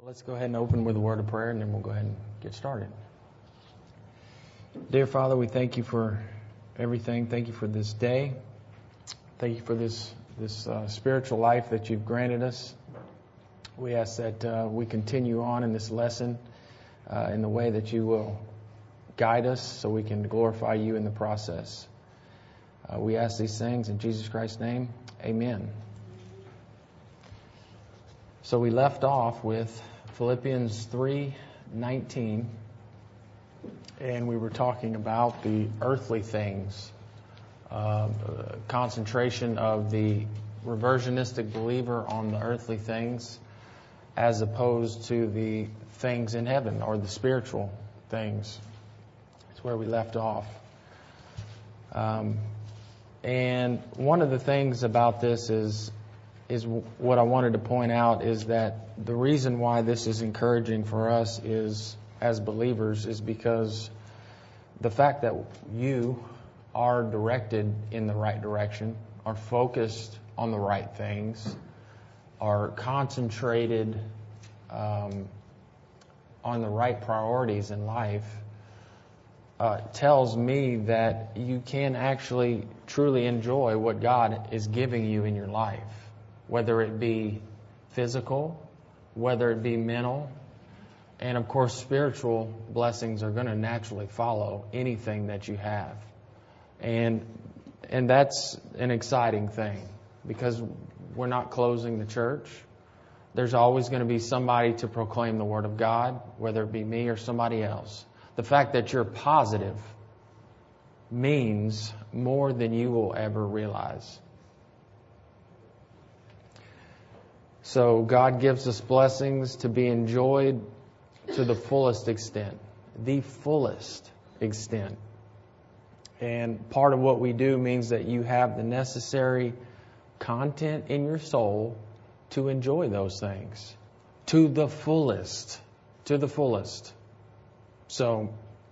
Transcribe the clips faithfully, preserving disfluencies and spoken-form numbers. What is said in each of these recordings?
Let's go ahead and open with a word of prayer, and then we'll go ahead and get started. Dear Father, we thank you for everything. Thank you for this day. Thank you for this this uh, spiritual life that you've granted us. We ask that uh, we continue on in this lesson uh, in the way that you will guide us so we can glorify you in the process. Uh, we ask these things in Jesus Christ's name. Amen. So we left off with Philippians three nineteen, and we were talking about the earthly things, uh, concentration of the reversionistic believer on the earthly things as opposed to the things in heaven or the spiritual things. That's where we left off. Um, and one of the things about this is is what I wanted to point out is that the reason why this is encouraging for us is, as believers, is because the fact that you are directed in the right direction, are focused on the right things, are concentrated um, on the right priorities in life, uh, tells me that you can actually truly enjoy what God is giving you in your life. Whether it be physical, whether it be mental, and of course spiritual blessings are going to naturally follow anything that you have. And and that's an exciting thing because we're not closing the church. There's always going to be somebody to proclaim the Word of God, whether it be me or somebody else. The fact that you're positive means more than you will ever realize. So God gives us blessings to be enjoyed to the fullest extent, the fullest extent. And part of what we do means that you have the necessary content in your soul to enjoy those things to the fullest, to the fullest. So,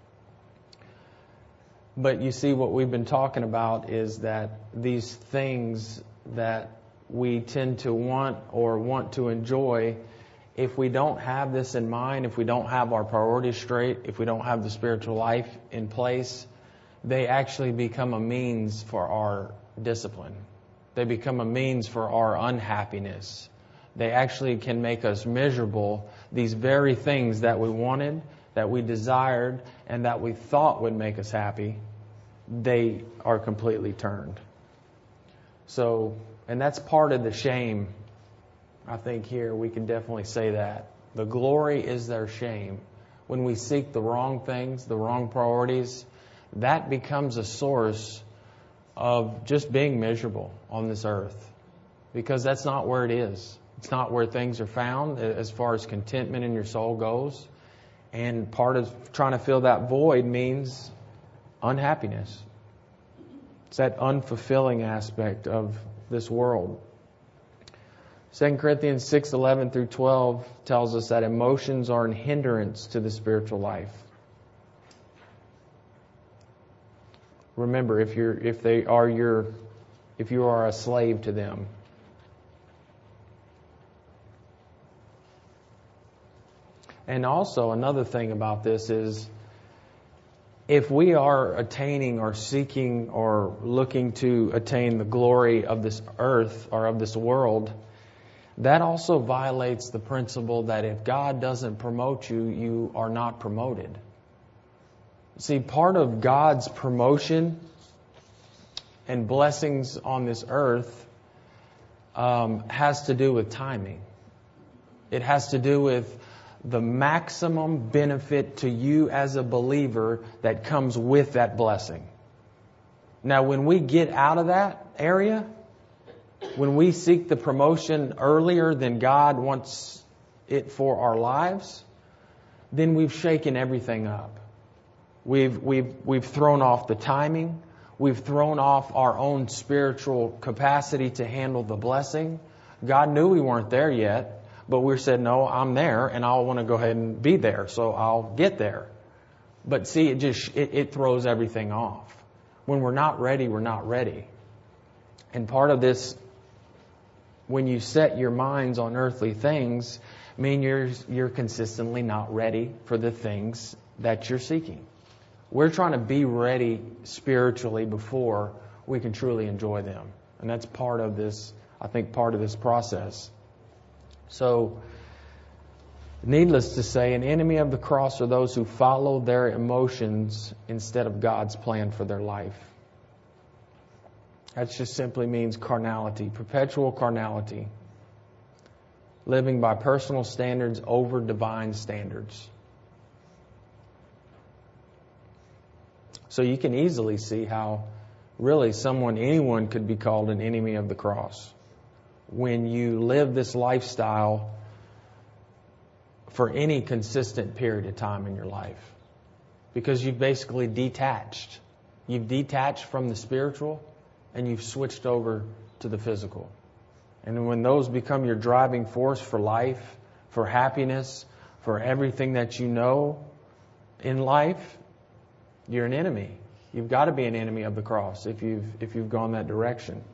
but you see what we've been talking about is that these things that we tend to want or want to enjoy, if we don't have this in mind, if we don't have our priorities straight, if we don't have the spiritual life in place, they actually become a means for our discipline. They become a means for our unhappiness. They actually can make us miserable. These very things that we wanted, that we desired, and that we thought would make us happy, they are completely turned. So, and that's part of the shame. I think here we can definitely say that. The glory is their shame. When we seek the wrong things, the wrong priorities, that becomes a source of just being miserable on this earth. Because that's not where it is. It's not where things are found as far as contentment in your soul goes. And part of trying to fill that void means unhappiness. It's that unfulfilling aspect of this world. Second Corinthians six eleven through twelve tells us that emotions are a hindrance to the spiritual life. Remember, if you're if they are your if you are a slave to them. And also another thing about this is, if we are attaining or seeking or looking to attain the glory of this earth or of this world, that also violates the principle that if God doesn't promote you, you are not promoted. See, part of God's promotion and blessings on this earth um, has to do with timing. It has to do with the maximum benefit to you as a believer that comes with that blessing. Now, when we get out of that area, when we seek the promotion earlier than God wants it for our lives, then we've shaken everything up. We've we've we've thrown off the timing. We've thrown off our own spiritual capacity to handle the blessing. God knew we weren't there yet. But we said, no, I'm there, and I want to go ahead and be there, so I'll get there. But see, it just it, it throws everything off. When we're not ready, we're not ready. And part of this, when you set your minds on earthly things, mean you're you're consistently not ready for the things that you're seeking. We're trying to be ready spiritually before we can truly enjoy them. And that's part of this, I think, part of this process. So, needless to say, an enemy of the cross are those who follow their emotions instead of God's plan for their life. That just simply means carnality, perpetual carnality. Living by personal standards over divine standards. So you can easily see how really someone, anyone could be called an enemy of the cross. When you live this lifestyle for any consistent period of time in your life. Because you've basically detached. You've detached from the spiritual and you've switched over to the physical. And when those become your driving force for life, for happiness, for everything that you know in life, you're an enemy. You've got to be an enemy of the cross if you've if you've gone that direction.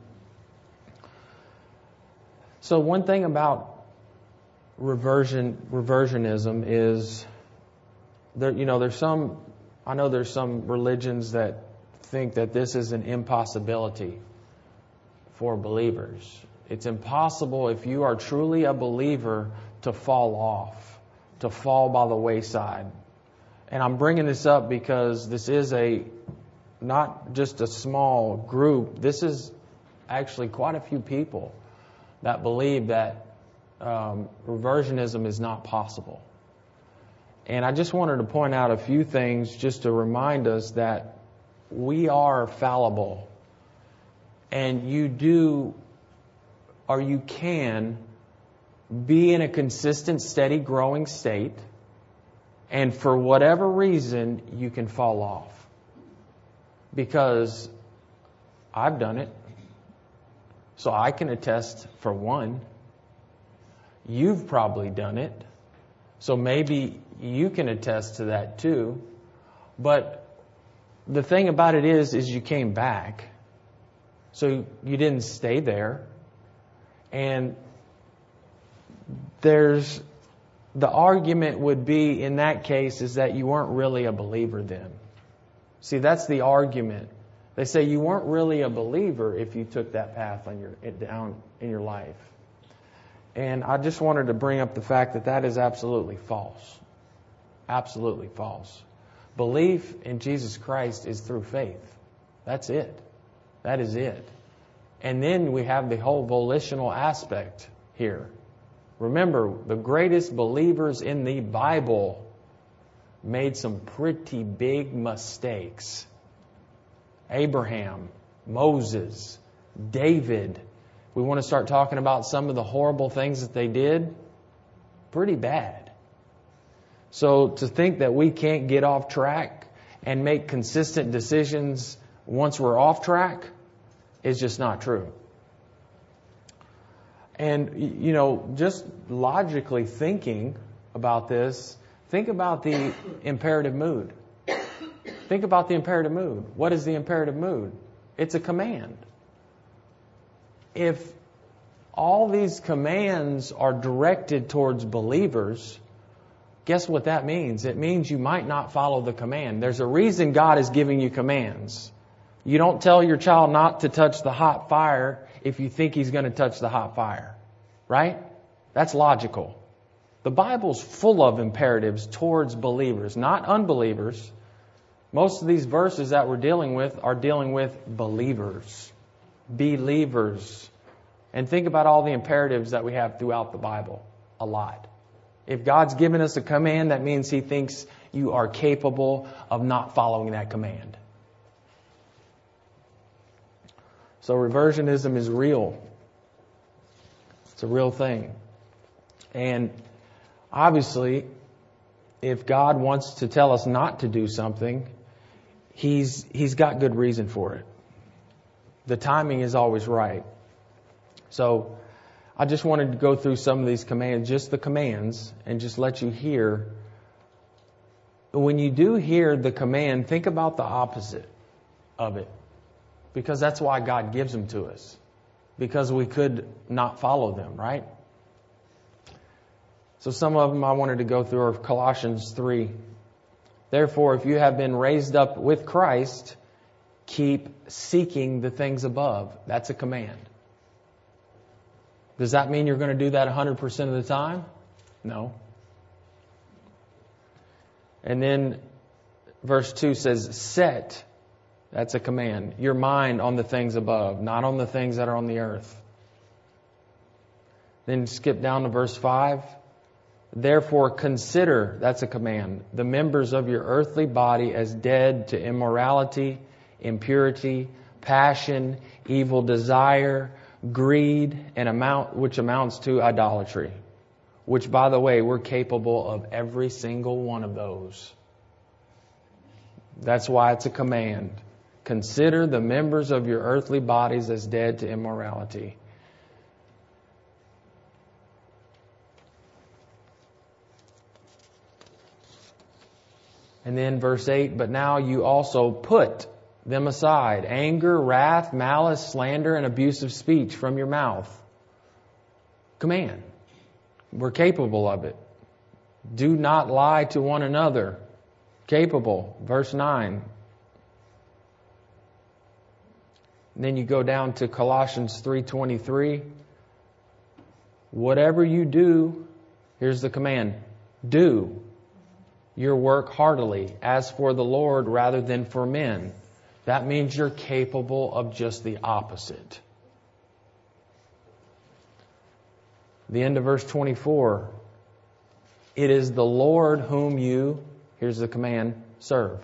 So one thing about reversion reversionism is there you know there's some I know there's some religions that think that this is an impossibility for believers. It's impossible if you are truly a believer to fall off, to fall by the wayside. And I'm bringing this up because this is a not just a small group. This is actually quite a few people that believe that um, reversionism is not possible. And I just wanted to point out a few things just to remind us that we are fallible. And you do, or you can, be in a consistent, steady, growing state. And for whatever reason, you can fall off. Because I've done it. So I can attest for one. You've probably done it. So maybe you can attest to that too. But the thing about it is, is you came back. So you didn't stay there. And there's, the argument would be in that case is that you weren't really a believer then. See, that's the argument. They say you weren't really a believer if you took that path on your down in your life. And I just wanted to bring up the fact that that is absolutely false. Absolutely false. Belief in Jesus Christ is through faith. That's it. That is it. And then we have the whole volitional aspect here. Remember, the greatest believers in the Bible made some pretty big mistakes. Abraham, Moses, David. We want to start talking about some of the horrible things that they did. Pretty bad. So to think that we can't get off track and make consistent decisions once we're off track is just not true. And, you know, just logically thinking about this, think about the imperative mood. Think about the imperative mood. What is the imperative mood? It's a command. If all these commands are directed towards believers, guess what that means? It means you might not follow the command. There's a reason God is giving you commands. You don't tell your child not to touch the hot fire if you think he's going to touch the hot fire. Right? That's logical. The Bible's full of imperatives towards believers, not unbelievers. Most of these verses that we're dealing with are dealing with believers. Believers. And think about all the imperatives that we have throughout the Bible. A lot. If God's given us a command, that means He thinks you are capable of not following that command. So reversionism is real. It's a real thing. And obviously, if God wants to tell us not to do something, He's He's got good reason for it. The timing is always right. So I just wanted to go through some of these commands, just the commands, and just let you hear. When you do hear the command, think about the opposite of it. Because that's why God gives them to us. Because we could not follow them, right? So some of them I wanted to go through are Colossians three. Therefore, if you have been raised up with Christ, keep seeking the things above. That's a command. Does that mean you're going to do that one hundred percent of the time? No. And then verse two says, set. That's a command. Your mind on the things above, not on the things that are on the earth. Then skip down to verse five. Therefore consider, that's a command, the members of your earthly body as dead to immorality, impurity, passion, evil desire, greed, and amount which amounts to idolatry. Which, by the way, we're capable of every single one of those. That's why it's a command. Consider the members of your earthly bodies as dead to immorality. And then verse eight, but now you also put them aside. Anger, wrath, malice, slander, and abusive speech from your mouth. Command. We're capable of it. Do not lie to one another. Capable. Verse nine. And then you go down to Colossians three twenty-three. Whatever you do, here's the command. Do your work heartily, as for the Lord rather than for men. That means you're capable of just the opposite. The end of verse twenty-four. It is the Lord whom you, here's the command, serve.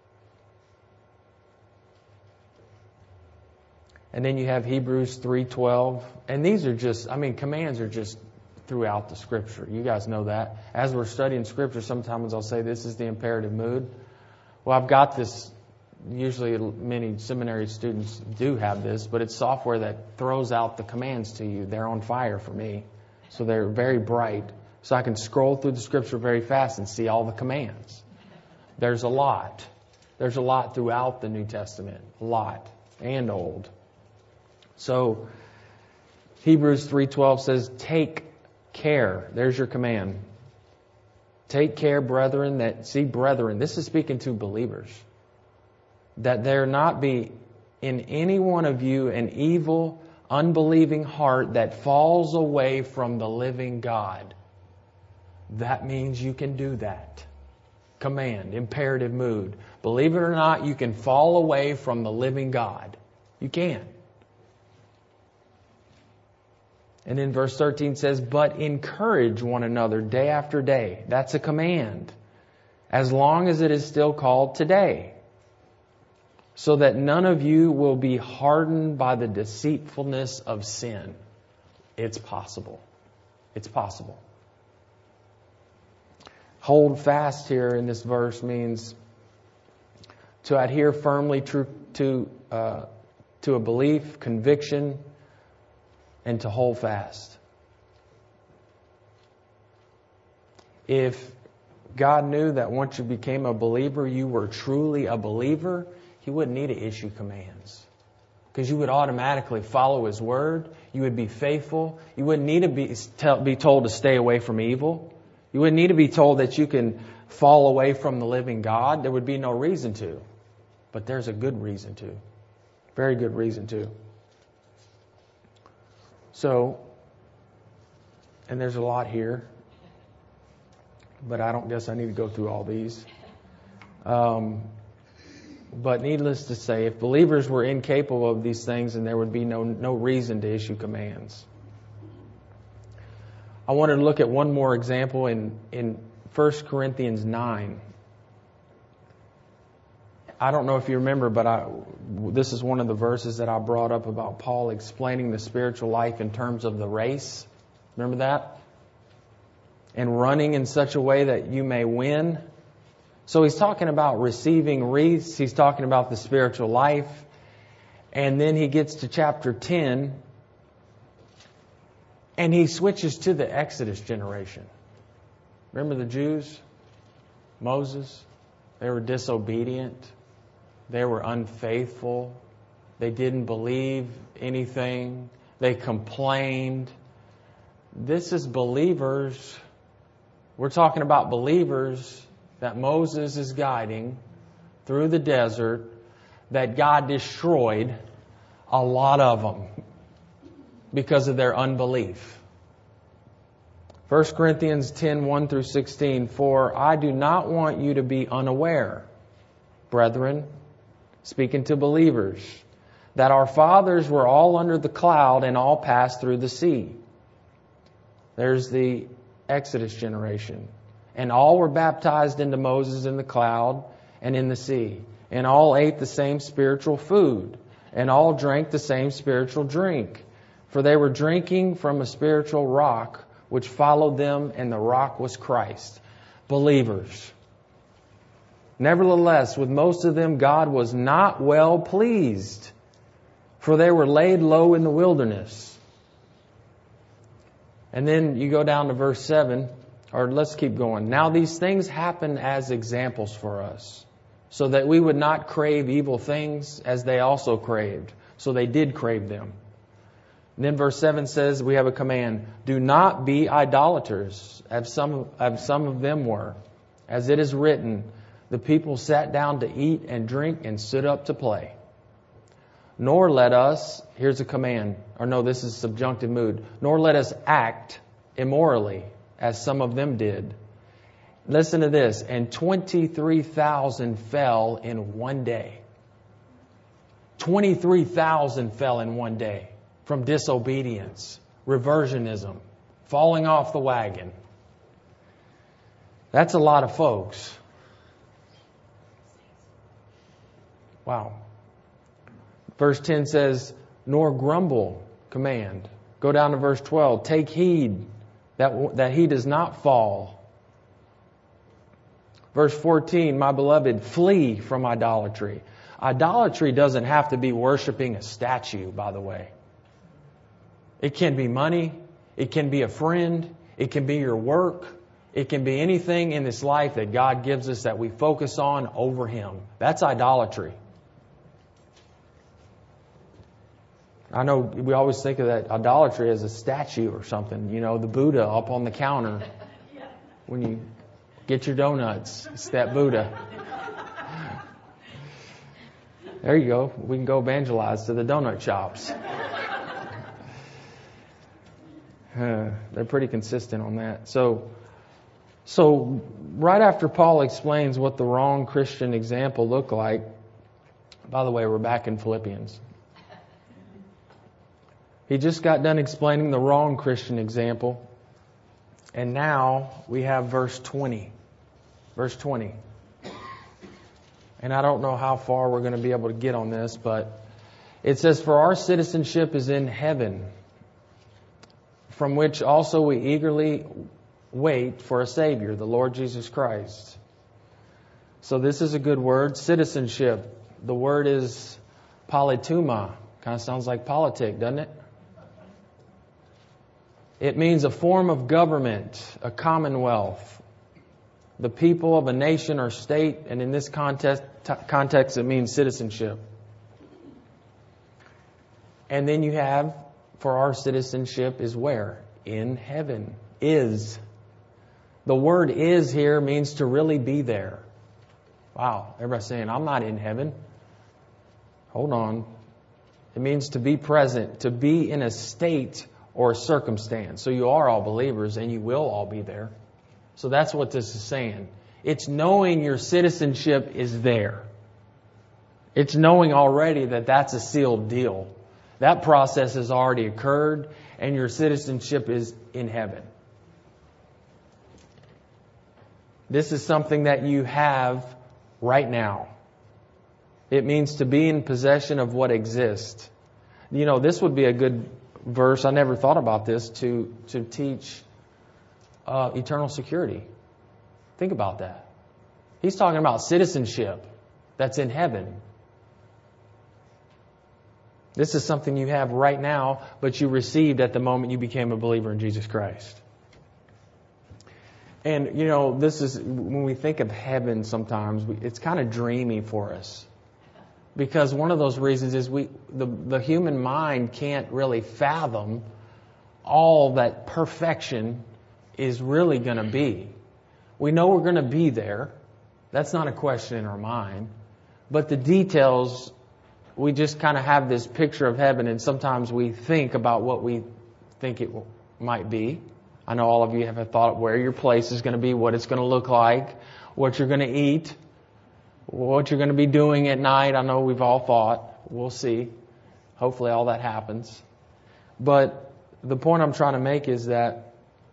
And then you have Hebrews three twelve. And these are just, I mean, commands are just throughout the Scripture. You guys know that. As we're studying Scripture, sometimes I'll say this is the imperative mood. Well, I've got this. Usually many seminary students do have this, but it's software that throws out the commands to you. They're on fire for me. So they're very bright. So I can scroll through the Scripture very fast and see all the commands. There's a lot. There's a lot throughout the New Testament. A lot. And Old. So Hebrews three twelve says, take care. There's your command. Take care, brethren, that, see, brethren, this is speaking to believers, that there not be in any one of you an evil, unbelieving heart that falls away from the living God. That means you can do that. Command, imperative mood. Believe it or not, you can fall away from the living God. You can. And then verse thirteen says, but encourage one another day after day. That's a command. As long as it is still called today. So that none of you will be hardened by the deceitfulness of sin. It's possible. It's possible. Hold fast here in this verse means to adhere firmly to, to, uh, to a belief, conviction, and to hold fast. If God knew that once you became a believer, you were truly a believer, He wouldn't need to issue commands. Because you would automatically follow His word. You would be faithful. You wouldn't need to be, tell, be told to stay away from evil. You wouldn't need to be told that you can fall away from the living God. There would be no reason to. But there's a good reason to. Very good reason to. So, and there's a lot here, but I don't guess I need to go through all these. Um, but needless to say, if believers were incapable of these things, then there would be no, no reason to issue commands. I wanted to look at one more example in, in First Corinthians nine. I don't know if you remember, but I, this is one of the verses that I brought up about Paul explaining the spiritual life in terms of the race. Remember that? And running in such a way that you may win. So he's talking about receiving wreaths. He's talking about the spiritual life. And then he gets to chapter ten. And he switches to the Exodus generation. Remember the Jews? Moses? They were disobedient. They were unfaithful. They didn't believe anything. They complained. This is believers We're talking about believers that Moses is guiding through the desert, that God destroyed a lot of them because of their unbelief. First Corinthians ten, one through sixteen, for I do not want you to be unaware, brethren, speaking to believers, that our fathers were all under the cloud and all passed through the sea. There's the Exodus generation. And all were baptized into Moses in the cloud and in the sea. And all ate the same spiritual food. And all drank the same spiritual drink. For they were drinking from a spiritual rock which followed them, and the rock was Christ. Believers. Nevertheless, with most of them God was not well pleased, for they were laid low in the wilderness. And then you go down to verse seven, or let's keep going. Now these things happen as examples for us, so that we would not crave evil things as they also craved. So they did crave them. And then verse seven says we have a command, do not be idolaters, as some, as some of them were. As it is written, the people sat down to eat and drink and stood up to play. Nor let us, here's a command, or no, this is subjunctive mood, nor let us act immorally, as some of them did. Listen to this, and twenty-three thousand fell in one day. twenty-three thousand fell in one day from disobedience, reversionism, falling off the wagon. That's a lot of folks. Wow. Verse ten says, nor grumble, command. Go down to verse twelve. Take heed that, that he does not fall. Verse fourteen, my beloved, flee from idolatry. Idolatry doesn't have to be worshiping a statue, by the way. It can be money. It can be a friend. It can be your work. It can be anything in this life that God gives us that we focus on over Him. That's idolatry. I know we always think of that idolatry as a statue or something. You know, the Buddha up on the counter when you get your donuts. It's that Buddha. There you go. We can go evangelize to the donut shops. Uh, they're pretty consistent on that. So, so right after Paul explains what the wrong Christian example looked like, by the way, we're back in Philippians. He just got done explaining the wrong Christian example. And now we have verse twenty. Verse twenty. And I don't know how far we're going to be able to get on this, but it says, for our citizenship is in heaven, from which also we eagerly wait for a Savior, the Lord Jesus Christ. So this is a good word, citizenship. The word is politeuma. Kind of sounds like politic, doesn't it? It means a form of government, a commonwealth, the people of a nation or state, and in this context, t- context it means citizenship. And then you have, for our citizenship is where? In heaven. Is. The word is here means to really be there. Wow, everybody's saying, I'm not in heaven. Hold on. It means to be present, to be in a state or a circumstance. So you are all believers and you will all be there. So that's what this is saying. It's knowing your citizenship is there. It's knowing already that that's a sealed deal. That process has already occurred and your citizenship is in heaven. This is something that you have right now. It means to be in possession of what exists. You know, this would be a good verse, I never thought about this, to, to teach uh, eternal security. Think about that. He's talking about citizenship that's in heaven. This is something you have right now, but you received at the moment you became a believer in Jesus Christ. And, you know, this is, when we think of heaven sometimes, it's kind of dreamy for us. Because one of those reasons is we the, the human mind can't really fathom all that perfection is really going to be. We know we're going to be there. That's not a question in our mind. But the details, we just kind of have this picture of heaven, and sometimes we think about what we think it might be. I know all of you have a thought of where your place is going to be, what it's going to look like, what you're going to eat, what you're going to be doing at night. I know we've all thought. We'll see. Hopefully all that happens. But the point I'm trying to make is that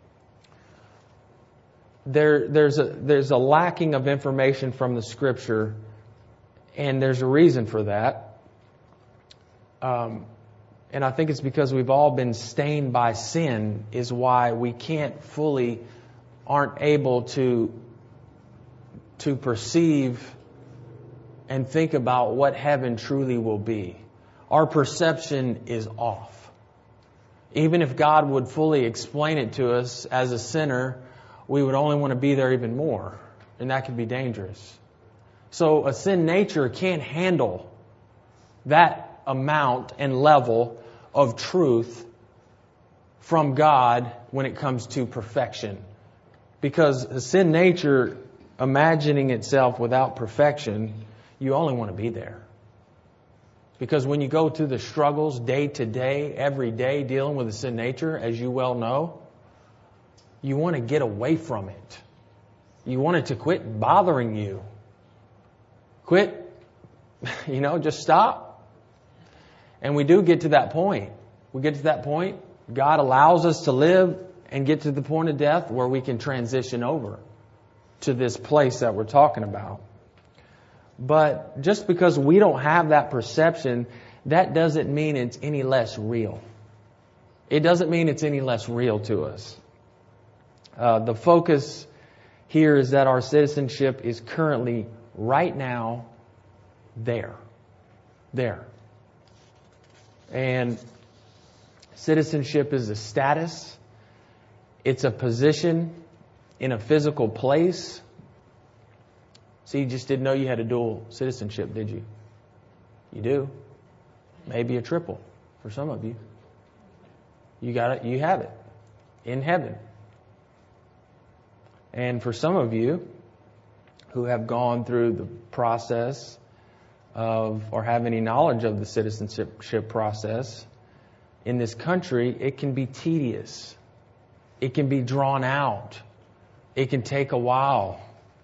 there, there's a, there's a lacking of information from the Scripture, and there's a reason for that. Um, and I think it's because we've all been stained by sin is why we can't fully, aren't able to, to perceive and think about what heaven truly will be. Our perception is off. Even if God would fully explain it to us as a sinner, we would only want to be there even more. And that could be dangerous. So a sin nature can't handle that amount and level of truth from God when it comes to perfection. Because a sin nature, imagining itself without perfection, you only want to be there. Because when you go through the struggles day to day, every day, dealing with a sin nature, as you well know, you want to get away from it. You want it to quit bothering you. Quit, you know, just stop. And we do get to that point. We get to that point. God allows us to live and get to the point of death where we can transition over to this place that we're talking about. But just because we don't have that perception, that doesn't mean it's any less real. It doesn't mean it's any less real to us. Uh, the focus here is that our citizenship is currently, right now, there. There. And citizenship is a status. It's a position in a physical place. See, you just didn't know you had a dual citizenship, did you? You do. Maybe a triple for some of you. You got it. You have it in heaven. And for some of you who have gone through the process of, or have any knowledge of the citizenship process in this country, it can be tedious. It can be drawn out. It can take a while.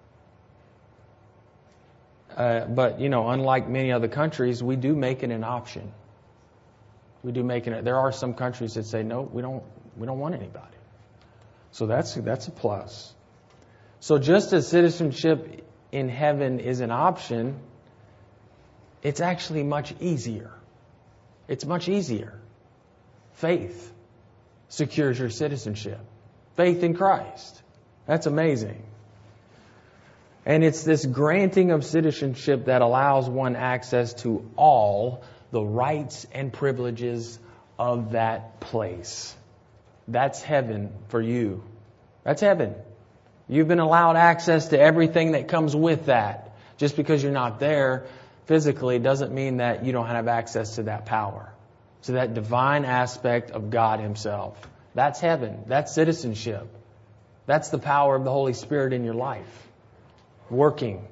Uh, but, you know, unlike many other countries, we do make it an option. We do make it. There are some countries that say, no, we don't, we don't want anybody. So that's, that's a plus. So just as citizenship in heaven is an option, it's actually much easier. It's much easier. Faith secures your citizenship. Faith in Christ. That's amazing. And it's this granting of citizenship that allows one access to all the rights and privileges of that place. That's heaven for you. That's heaven. You've been allowed access to everything that comes with that. Just because you're not there physically doesn't mean that you don't have access to that power, to that divine aspect of God Himself. That's heaven. That's citizenship. That's the power of the Holy Spirit in your life. Working.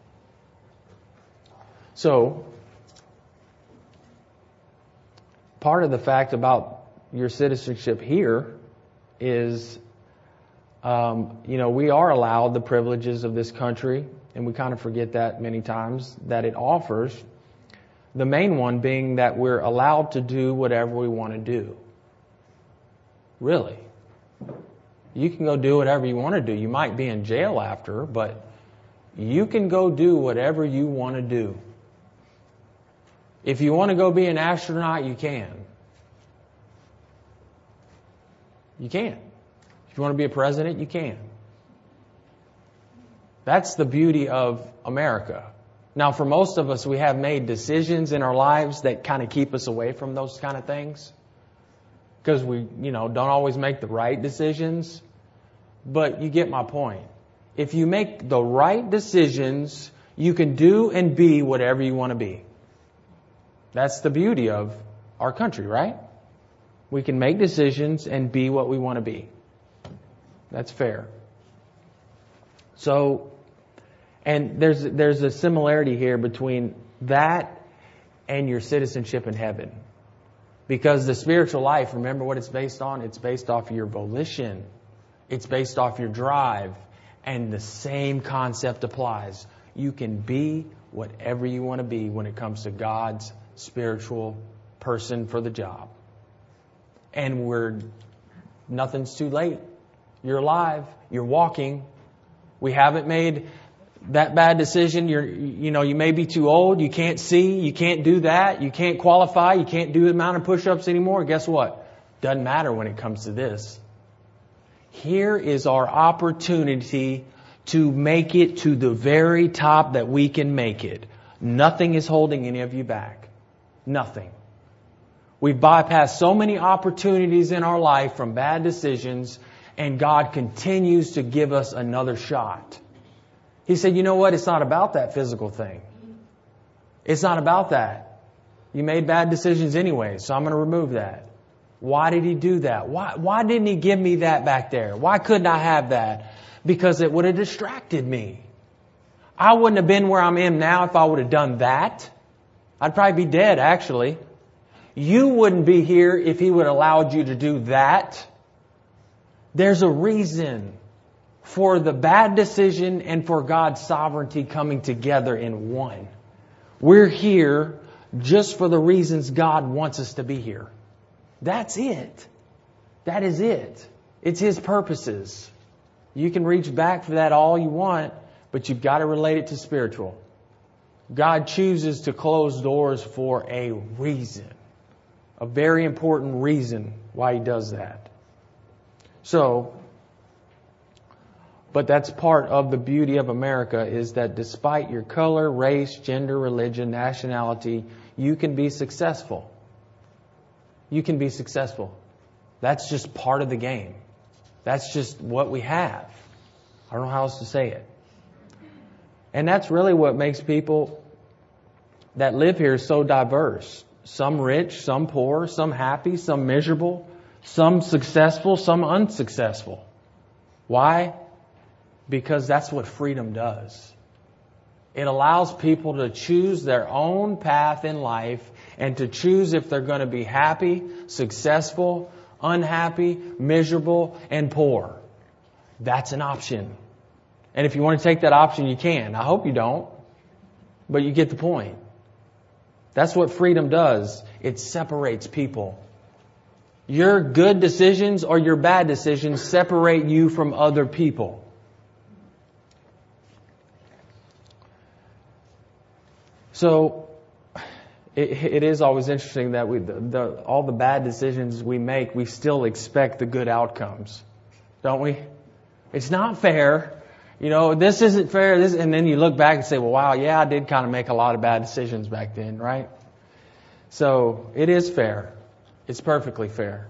So, part of the fact about your citizenship here is, um, you know, we are allowed the privileges of this country, and we kind of forget that many times, that it offers. The main one being that we're allowed to do whatever we want to do. Really. You can go do whatever you want to do. You might be in jail after, but you can go do whatever you want to do. If you want to go be an astronaut, you can. You can. If you want to be a president, you can. That's the beauty of America. Now, for most of us, we have made decisions in our lives that kind of keep us away from those kind of things. Because we, you know, don't always make the right decisions. But you get my point. If you make the right decisions, you can do and be whatever you want to be. That's the beauty of our country, right? We can make decisions and be what we want to be. That's fair. So, and there's there's a similarity here between that and your citizenship in heaven. Because the spiritual life, remember what it's based on? It's based off of your volition. It's based off your drive. And the same concept applies. You can be whatever you want to be when it comes to God's spiritual person for the job. And we're, nothing's too late. You're alive. You're walking. We haven't made that bad decision. You're, you know, you may be too old. You can't see. You can't do that. You can't qualify. You can't do the amount of push-ups anymore. Guess what? Doesn't matter when it comes to this. Here is our opportunity to make it to the very top that we can make it. Nothing is holding any of you back. Nothing. We've bypassed so many opportunities in our life from bad decisions, and God continues to give us another shot. He said, you know what? It's not about that physical thing. It's not about that. You made bad decisions anyway, so I'm going to remove that. Why did He do that? Why, why didn't He give me that back there? Why couldn't I have that? Because it would have distracted me. I wouldn't have been where I'm in now if I would have done that. I'd probably be dead, actually. You wouldn't be here if He would have allowed you to do that. There's a reason for the bad decision and for God's sovereignty coming together in one. We're here just for the reasons God wants us to be here. That's it. That is it. It's His purposes. You can reach back for that all you want, but you've got to relate it to spiritual. God chooses to close doors for a reason. A very important reason why He does that. So, but that's part of the beauty of America, is that despite your color, race, gender, religion, nationality, you can be successful. You can be successful. That's just part of the game. That's just what we have. I don't know how else to say it. And that's really what makes people that live here so diverse. Some rich, some poor, some happy, some miserable, some successful, some unsuccessful. Why? Because that's what freedom does. It allows people to choose their own path in life and to choose if they're going to be happy, successful, unhappy, miserable, and poor. That's an option. And if you want to take that option, you can. I hope you don't. But you get the point. That's what freedom does. It separates people. Your good decisions or your bad decisions separate you from other people. So, it, it is always interesting that we, the, the, all the bad decisions we make, we still expect the good outcomes. Don't we? It's not fair. You know, this isn't fair. This, and then you look back and say, well, wow, yeah, I did kind of make a lot of bad decisions back then, right? So, it is fair. It's perfectly fair.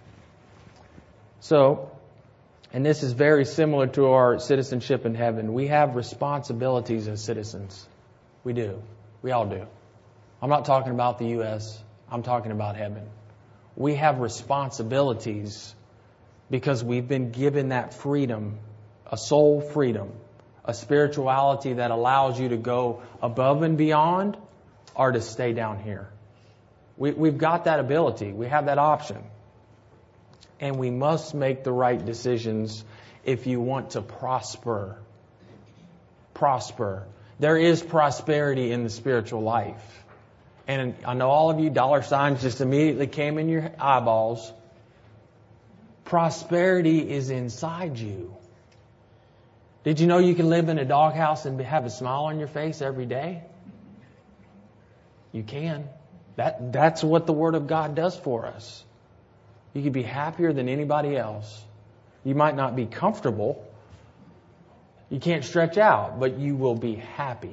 So, and this is very similar to our citizenship in heaven. We have responsibilities as citizens. We do. We all do. I'm not talking about the U S I'm talking about heaven. We have responsibilities because we've been given that freedom, a soul freedom, a spirituality that allows you to go above and beyond or to stay down here. We, we've got that ability. We have that option. And we must make the right decisions if you want to prosper. Prosper. There is prosperity in the spiritual life. And I know all of you, dollar signs just immediately came in your eyeballs. Prosperity is inside you. Did you know you can live in a doghouse and have a smile on your face every day? You can. That, that's what the Word of God does for us. You can be happier than anybody else. You might not be comfortable. You can't stretch out, but you will be happy.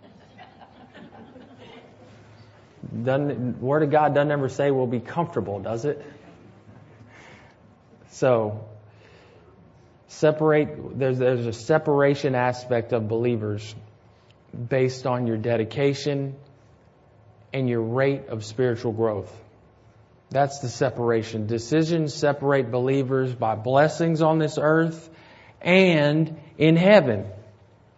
Doesn't, Word of God doesn't ever say we'll be comfortable, does it? So, separate. There's there's a separation aspect of believers based on your dedication and your rate of spiritual growth. That's the separation. Decisions separate believers by blessings on this earth and in heaven.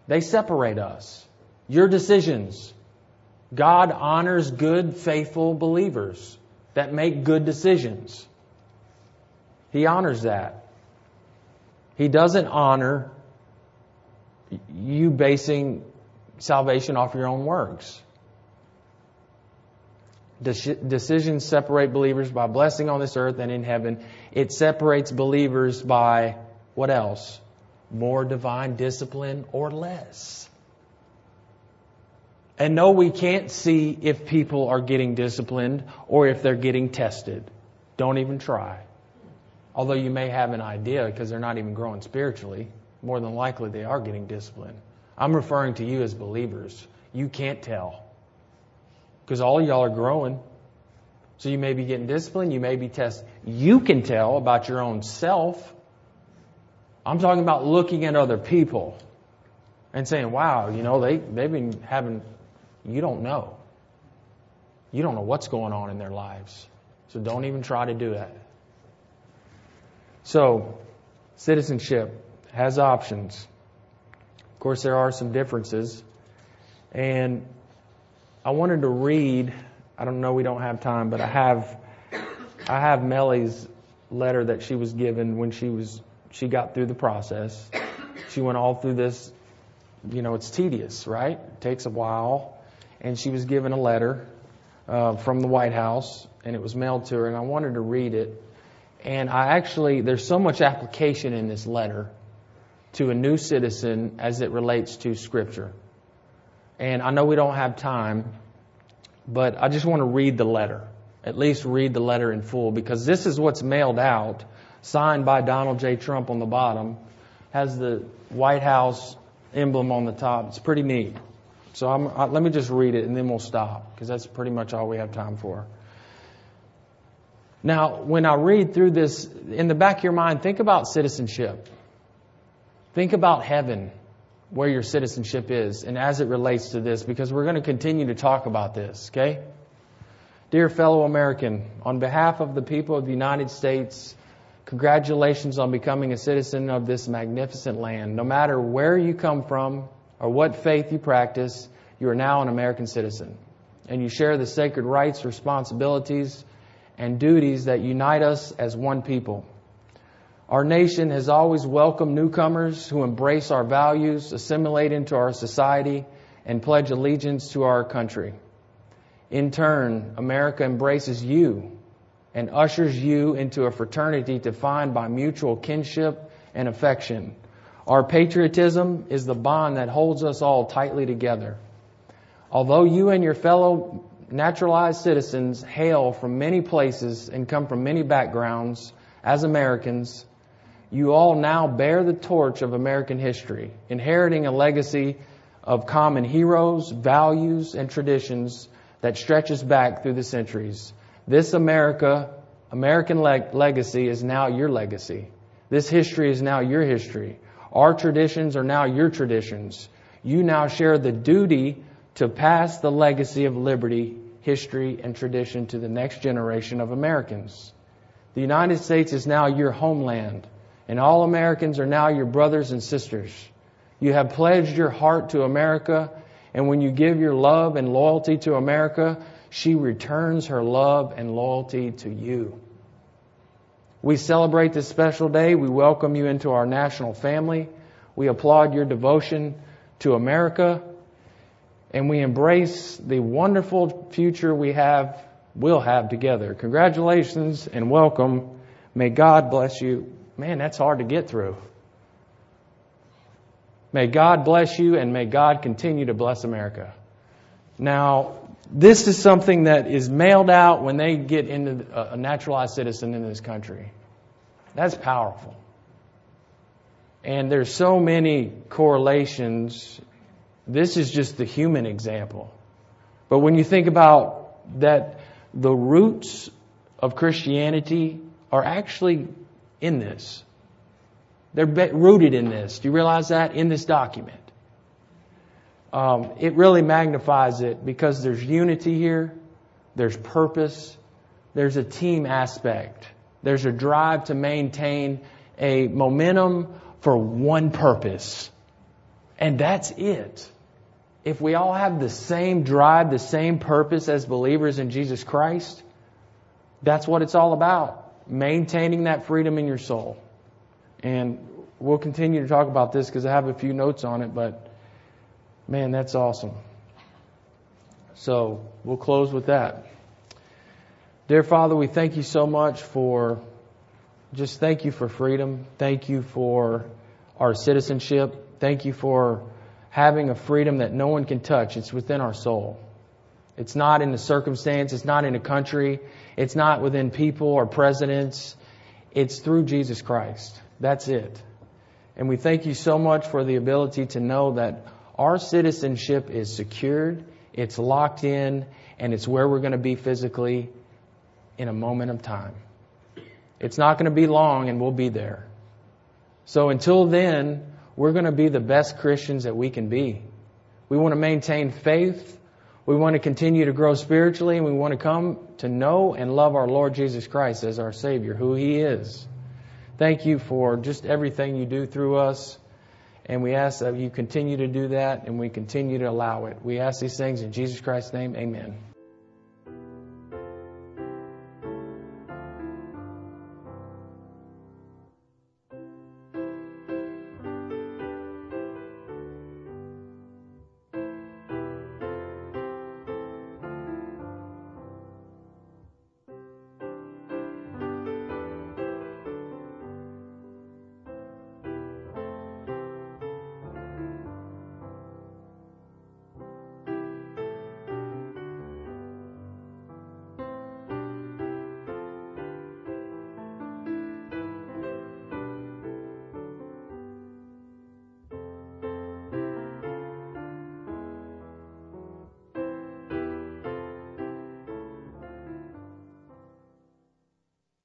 They separate us. Your decisions. God honors good, faithful believers that make good decisions. He honors that. He doesn't honor you basing salvation off your own works. Decisions separate believers by blessing on this earth and in heaven. It separates believers by what else? More divine discipline or less. And no, we can't see if people are getting disciplined or if they're getting tested. Don't even try. Although you may have an idea because they're not even growing spiritually. More than likely they are getting disciplined. I'm referring to you as believers. You can't tell. Because all y'all are growing. So you may be getting disciplined, you may be tested. You can tell about your own self. I'm talking about looking at other people and saying, wow, you know, they, they've been having, you don't know. You don't know what's going on in their lives. So don't even try to do that. So, citizenship has options. Of course, there are some differences. And I wanted to read, I don't know, we don't have time, but I have I have Mellie's letter that she was given when she was she got through the process. She went all through this, you know, it's tedious, right? It takes a while. And she was given a letter uh, from the White House, and it was mailed to her, and I wanted to read it. And I actually, there's so much application in this letter to a new citizen as it relates to Scripture. And I know we don't have time, but I just want to read the letter. At least read the letter in full, because this is what's mailed out, signed by Donald J. Trump on the bottom, has the White House emblem on the top. It's pretty neat. So I'm, I, let me just read it and then we'll stop, because that's pretty much all we have time for. Now, when I read through this, in the back of your mind, think about citizenship. Think about heaven, where your citizenship is, and as it relates to this, because we're going to continue to talk about this, okay? Dear fellow American, on behalf of the people of the United States, congratulations on becoming a citizen of this magnificent land. No matter where you come from or what faith you practice, you are now an American citizen, and you share the sacred rights, responsibilities, and duties that unite us as one people. Our nation has always welcomed newcomers who embrace our values, assimilate into our society, and pledge allegiance to our country. In turn, America embraces you and ushers you into a fraternity defined by mutual kinship and affection. Our patriotism is the bond that holds us all tightly together. Although you and your fellow naturalized citizens hail from many places and come from many backgrounds, as Americans, you all now bear the torch of American history, inheriting a legacy of common heroes, values, and traditions that stretches back through the centuries. This America, American leg- legacy is now your legacy. This history is now your history. Our traditions are now your traditions. You now share the duty to pass the legacy of liberty, history, and tradition to the next generation of Americans. The United States is now your homeland, and all Americans are now your brothers and sisters. You have pledged your heart to America, and when you give your love and loyalty to America, she returns her love and loyalty to you. We celebrate this special day. We welcome you into our national family. We applaud your devotion to America, and we embrace the wonderful future we have, will have together. Congratulations and welcome. May God bless you. Man, that's hard to get through. May God bless you, and may God continue to bless America. Now, this is something that is mailed out when they get into a naturalized citizen in this country. That's powerful. And there's so many correlations. This is just the human example. But when you think about that, the roots of Christianity are actually in this. They're rooted in this. Do you realize that? In this document. Um, it really magnifies it because there's unity here. There's purpose. There's a team aspect. There's a drive to maintain a momentum for one purpose. And that's it. If we all have the same drive, the same purpose as believers in Jesus Christ, that's what it's all about. Maintaining that freedom in your soul. And we'll continue to talk about this because I have a few notes on it, but man, that's awesome. So we'll close with that. Dear Father, we thank you so much for, just thank you for freedom. Thank you for our citizenship. Thank you for having a freedom that no one can touch. It's within our soul. It's not in the circumstance. It's not in a country. It's not within people or presidents. It's through Jesus Christ. That's it. And we thank you so much for the ability to know that our citizenship is secured, it's locked in, and it's where we're going to be physically in a moment of time. It's not going to be long, and we'll be there. So until then, we're going to be the best Christians that we can be. We want to maintain faith. We want to continue to grow spiritually, and we want to come to know and love our Lord Jesus Christ as our Savior, who He is. Thank you for just everything you do through us. And we ask that you continue to do that and we continue to allow it. We ask these things in Jesus Christ's name. Amen.